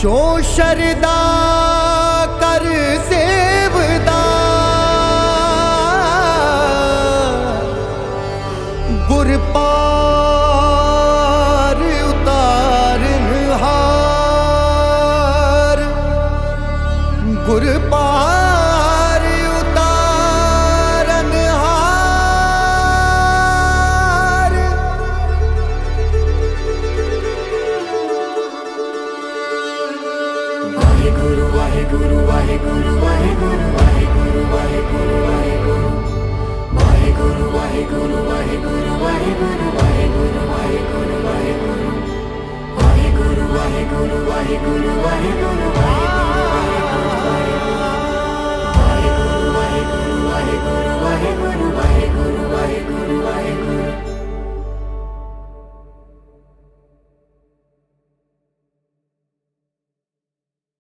जो शरदा कर सेवदा गुर पार उतारन हार गुर पार उतारन हार। वाहे गुरु वाहे गुरु वाहे गुरु वाहे गुरु वाहे गुरु वाहे गुरु वाहे गुरु वाहे गुरु वाहे गुरु वाहे गुरु वाहे गुरु वाहे गुरु वाहे गुरु वाहे गुरु वाहे गुरु वाहे गुरु वाहे गुरु वाहे गुरु